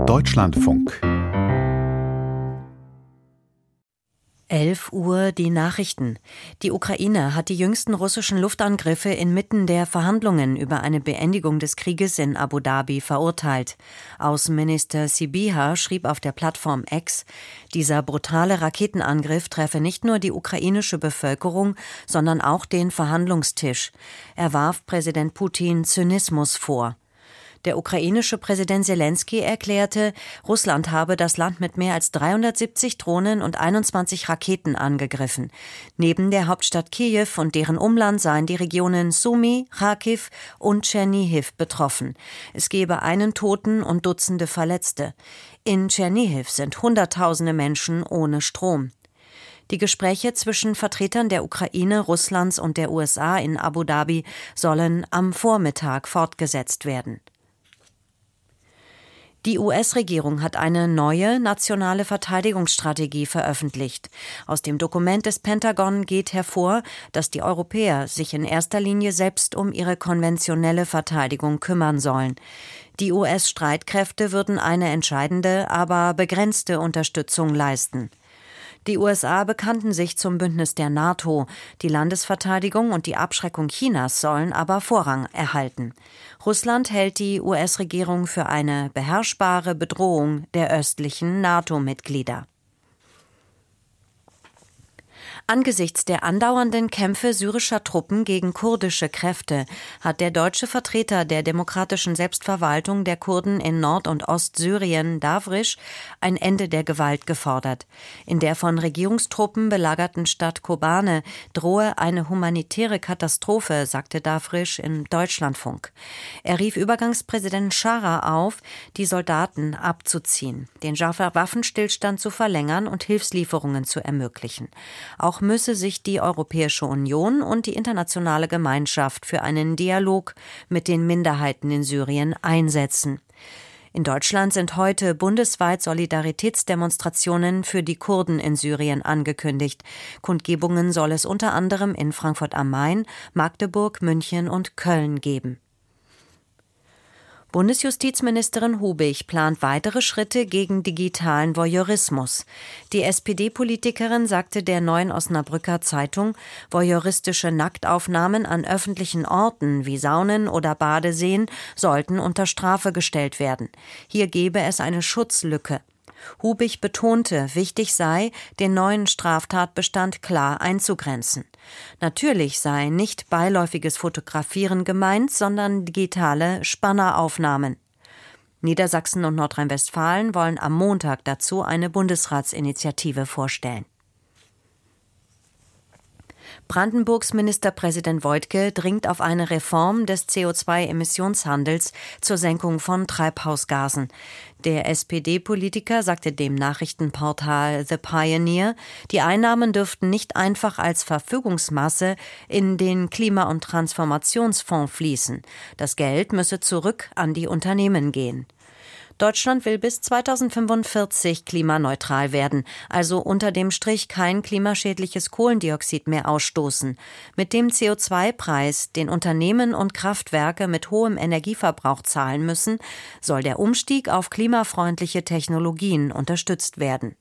Deutschlandfunk 11 Uhr die Nachrichten. Die Ukraine hat die jüngsten russischen Luftangriffe inmitten der Verhandlungen über eine Beendigung des Krieges in Abu Dhabi verurteilt. Außenminister Sybiha schrieb auf der Plattform X, dieser brutale Raketenangriff treffe nicht nur die ukrainische Bevölkerung, sondern auch den Verhandlungstisch. Er warf Präsident Putin Zynismus vor. Der ukrainische Präsident Selenskyj erklärte, Russland habe das Land mit mehr als 370 Drohnen und 21 Raketen angegriffen. Neben der Hauptstadt Kiew und deren Umland seien die Regionen Sumy, Charkiw und Tschernihiw betroffen. Es gebe einen Toten und Dutzende Verletzte. In Tschernihiw sind Hunderttausende Menschen ohne Strom. Die Gespräche zwischen Vertretern der Ukraine, Russlands und der USA in Abu Dhabi sollen am Vormittag fortgesetzt werden. Die US-Regierung hat eine neue nationale Verteidigungsstrategie veröffentlicht. Aus dem Dokument des Pentagon geht hervor, dass die Europäer sich in erster Linie selbst um ihre konventionelle Verteidigung kümmern sollen. Die US-Streitkräfte würden eine entscheidende, aber begrenzte Unterstützung leisten. Die USA bekannten sich zum Bündnis der NATO. Die Landesverteidigung und die Abschreckung Chinas sollen aber Vorrang erhalten. Russland hält die US-Regierung für eine beherrschbare Bedrohung der östlichen NATO-Mitglieder. Angesichts der andauernden Kämpfe syrischer Truppen gegen kurdische Kräfte hat der deutsche Vertreter der demokratischen Selbstverwaltung der Kurden in Nord- und Ostsyrien, Davrisch, ein Ende der Gewalt gefordert. In der von Regierungstruppen belagerten Stadt Kobane drohe eine humanitäre Katastrophe, sagte Davrisch im Deutschlandfunk. Er rief Übergangspräsident Schara auf, die Soldaten abzuziehen, den Waffenstillstand zu verlängern und Hilfslieferungen zu ermöglichen. Auch müsse sich die Europäische Union und die internationale Gemeinschaft für einen Dialog mit den Minderheiten in Syrien einsetzen. In Deutschland sind heute bundesweit Solidaritätsdemonstrationen für die Kurden in Syrien angekündigt. Kundgebungen soll es unter anderem in Frankfurt am Main, Magdeburg, München und Köln geben. Bundesjustizministerin Hubig plant weitere Schritte gegen digitalen Voyeurismus. Die SPD-Politikerin sagte der Neuen Osnabrücker Zeitung, voyeuristische Nacktaufnahmen an öffentlichen Orten wie Saunen oder Badeseen sollten unter Strafe gestellt werden. Hier gebe es eine Schutzlücke. Hubig betonte, wichtig sei, den neuen Straftatbestand klar einzugrenzen. Natürlich sei nicht beiläufiges Fotografieren gemeint, sondern digitale Spanneraufnahmen. Niedersachsen und Nordrhein-Westfalen wollen am Montag dazu eine Bundesratsinitiative vorstellen. Brandenburgs Ministerpräsident Woidke dringt auf eine Reform des CO2-Emissionshandels zur Senkung von Treibhausgasen. Der SPD-Politiker sagte dem Nachrichtenportal The Pioneer, die Einnahmen dürften nicht einfach als Verfügungsmasse in den Klima- und Transformationsfonds fließen. Das Geld müsse zurück an die Unternehmen gehen. Deutschland will bis 2045 klimaneutral werden, also unter dem Strich kein klimaschädliches Kohlendioxid mehr ausstoßen. Mit dem CO2-Preis, den Unternehmen und Kraftwerke mit hohem Energieverbrauch zahlen müssen, soll der Umstieg auf klimafreundliche Technologien unterstützt werden.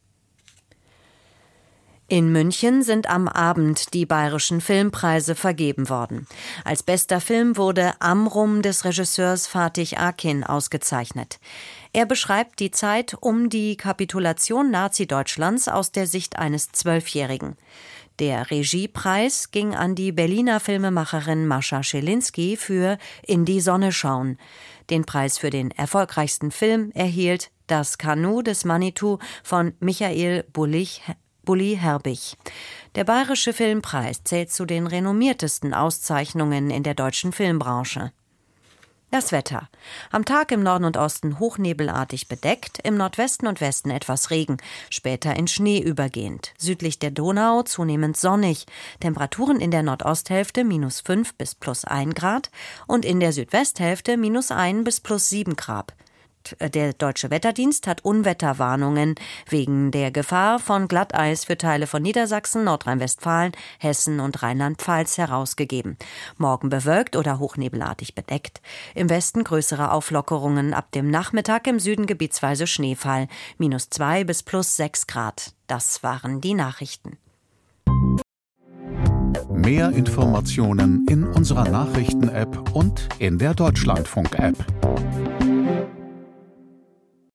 In München sind am Abend die Bayerischen Filmpreise vergeben worden. Als bester Film wurde Amrum des Regisseurs Fatih Akin ausgezeichnet. Er beschreibt die Zeit um die Kapitulation Nazi-Deutschlands aus der Sicht eines 12-Jährigen. Der Regiepreis ging an die Berliner Filmemacherin Mascha Schelinski für In die Sonne schauen. Den Preis für den erfolgreichsten Film erhielt Das Kanu des Manitou von Michael Bulli Herbig. Der Bayerische Filmpreis zählt zu den renommiertesten Auszeichnungen in der deutschen Filmbranche. Das Wetter. Am Tag im Norden und Osten hochnebelartig bedeckt, im Nordwesten und Westen etwas Regen, später in Schnee übergehend. Südlich der Donau zunehmend sonnig. Temperaturen in der Nordosthälfte -5 bis +1 Grad und in der Südwesthälfte -1 bis +7 Grad. Der Deutsche Wetterdienst hat Unwetterwarnungen wegen der Gefahr von Glatteis für Teile von Niedersachsen, Nordrhein-Westfalen, Hessen und Rheinland-Pfalz herausgegeben. Morgen bewölkt oder hochnebelartig bedeckt. Im Westen größere Auflockerungen, ab dem Nachmittag im Süden gebietsweise Schneefall. -2 bis +6 Grad. Das waren die Nachrichten. Mehr Informationen in unserer Nachrichten-App und in der Deutschlandfunk-App.